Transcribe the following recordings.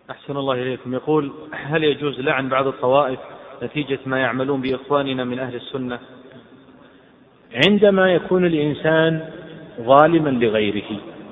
أحسن الله إليكم. يقول: هل يجوز لعن بعض الطوائف نتيجة ما يعملون بإخواننا من أهل السنة؟ عندما يكون الإنسان ظالما لغيره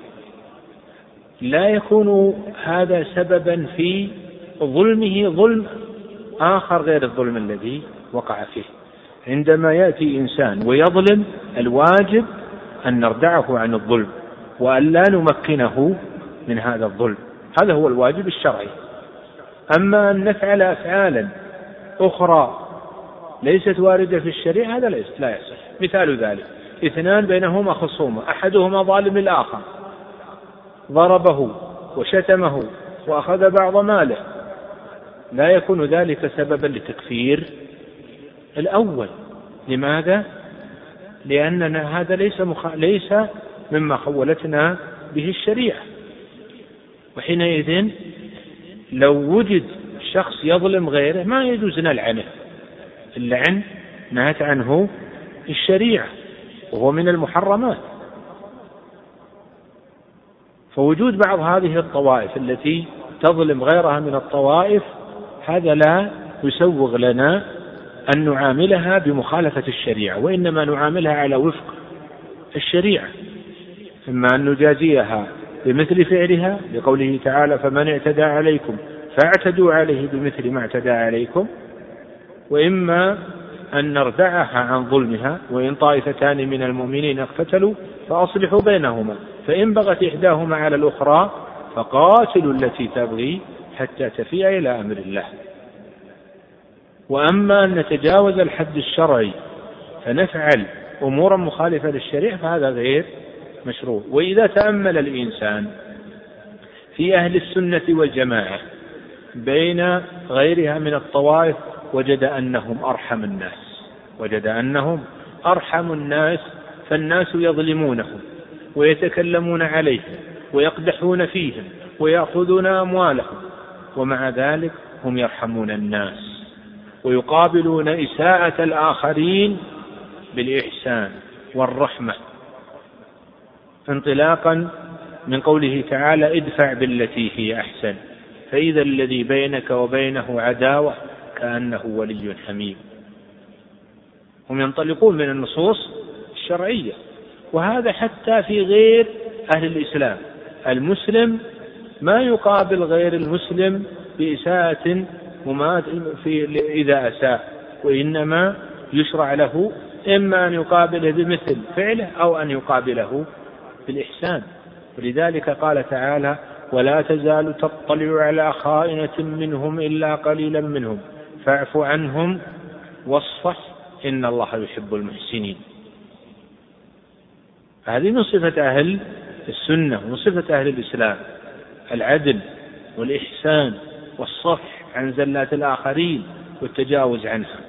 لا يكون هذا سببا في ظلمه ظلم آخر غير الظلم الذي وقع فيه. عندما يأتي إنسان ويظلم الواجب أن نردعه عن الظلم وأن لا نمكنه من هذا الظلم، هذا هو الواجب الشرعي. أما أن نفعل أفعالا أخرى ليست واردة في الشريعة هذا لا يصح. مثال ذلك: اثنان بينهما خصومة، أحدهما ظالم للآخر، ضربه وشتمه وأخذ بعض ماله، لا يكون ذلك سببا لتكفير الأول. لماذا؟ لأننا هذا ليس مما خولتنا به الشريعة. وحينئذ لو وجد شخص يظلم غيره ما يجوز نلعنه، اللعن نهت عنه الشريعة وهو من المحرمات. فوجود بعض هذه الطوائف التي تظلم غيرها من الطوائف هذا لا يسوغ لنا أن نعاملها بمخالفة الشريعة، وإنما نعاملها على وفق الشريعة، إما أن نجازيها بمثل فعلها لقوله تعالى: فمن اعتدى عليكم فاعتدوا عليه بمثل ما اعتدى عليكم، وإما أن نردعها عن ظلمها. وإن طائفتان من المؤمنين اقتتلوا فأصلحوا بينهما فإن بغت إحداهما على الأخرى فقاتلوا التي تبغي حتى تفيء إلى أمر الله. وأما أن نتجاوز الحد الشرعي فنفعل أمورا مخالفة للشريعة فهذا غير مشروع. وإذا تأمل الإنسان في أهل السنة والجماعة بين غيرها من الطوائف وجد أنهم أرحم الناس، فالناس يظلمونهم ويتكلمون عليهم ويقدحون فيهم ويأخذون أموالهم، ومع ذلك هم يرحمون الناس ويقابلون إساءة الآخرين بالإحسان والرحمة، انطلاقا من قوله تعالى: ادفع بالتي هي أحسن فإذا الذي بينك وبينه عداوة كأنه ولي حميم. هم ينطلقون من النصوص الشرعية، وهذا حتى في غير أهل الإسلام. المسلم ما يقابل غير المسلم بإساءة إذا أساء، وإنما يشرع له إما أن يقابله بمثل فعله أو أن يقابله بالإحسان. ولذلك قال تعالى: ولا تزال تطلع على خائنة منهم إلا قليلا منهم فاعف عنهم واصفح إن الله يحب المحسنين. هذه من صفة أهل السنة ومن صفة أهل الإسلام: العدل والإحسان والصفح عن زلات الآخرين والتجاوز عنها.